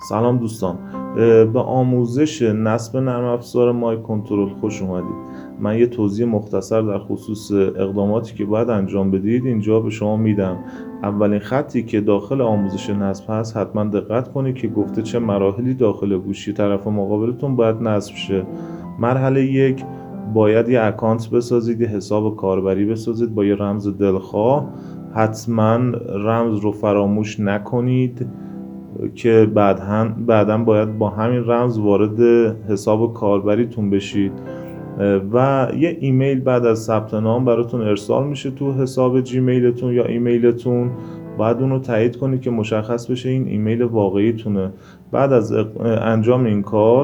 سلام دوستان، به آموزش نصب نرم افزار مای کنترل خوش اومدید. من یه توضیح مختصر در خصوص اقداماتی که باید انجام بدید اینجا به شما میدم. اولین خطی که داخل آموزش نصب هست حتما دقت کنید که گفته چه مراحلی داخل گوشی طرف مقابلتون باید نصب شه. مرحله 1 باید یه اکانت بسازید، یه حساب کاربری بسازید با یه رمز دلخواه. حتما رمز رو فراموش نکنید که بعداً باید با همین رمز وارد حساب کاربریتون بشید و یه ایمیل بعد از ثبت نام براتون ارسال میشه تو حساب جیمیلتون یا ایمیلتون. باید اون رو تایید کنید که مشخص بشه این ایمیل واقعیتونه. بعد از انجام این کار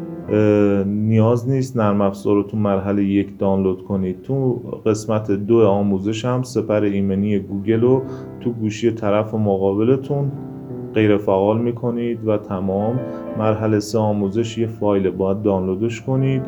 نیاز نیست نرم افزار رو تو مرحله 1 دانلود کنید. تو قسمت 2 آموزش هم سپر ایمنی گوگل رو تو گوشی طرف مقابلتون غیر فعال میکنید و تمام. مرحله 3 آموزش یه فایل باید دانلودش کنید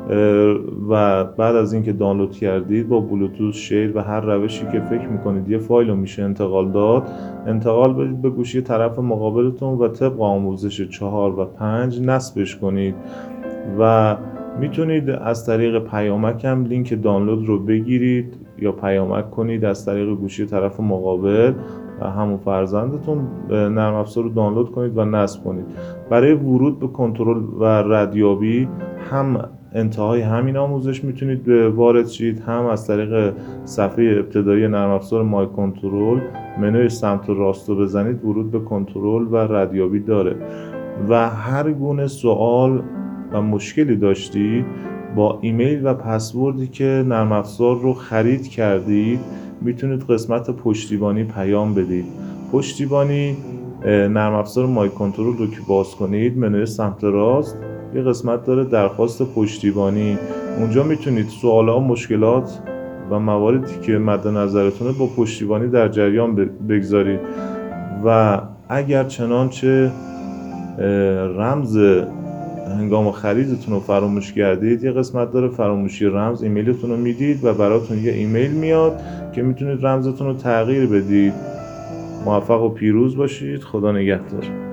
و بعد از اینکه دانلود کردید با بلوتوث، شیر و هر روشی که فکر میکنید یه فایل رو میشه انتقال داد، انتقال بدید به گوشی طرف مقابلتون و طبق آموزش 4 و 5 نصبش کنید و میتونید از طریق پیامک هم لینک دانلود رو بگیرید یا پیامک کنید از طریق گوشی طرف مقابل و همون فرزندتون نرم افزار رو دانلود کنید و نصب کنید. برای ورود به کنترل و ردیابی هم انتهای همین آموزش میتونید وارد شید، هم از طریق صفحه ابتدایی نرم افزار مای کنترل منوی سمت راست رو بزنید ورود به کنترل و ردیابی داره. و هر گونه سوال و مشکلی داشتید با ایمیل و پسوردی که نرم افزار رو خرید کردید میتونید قسمت پشتیبانی پیام بدید. پشتیبانی نرم افزار مای کنترل رو که باز کنید منوی سمت راست یه قسمت داره درخواست پشتیبانی. اونجا میتونید سوالا، مشکلات و مواردی که مد نظرتونه با پشتیبانی در جریان بگذارید و اگر چنانچه رمز هنگام خریدتون رو فراموش کردید یه قسمت داره فراموشی رمز، ایمیلتون رو میدید و براتون یه ایمیل میاد که میتونید رمزتون رو تغییر بدید. موفق و پیروز باشید. خدا نگهدار.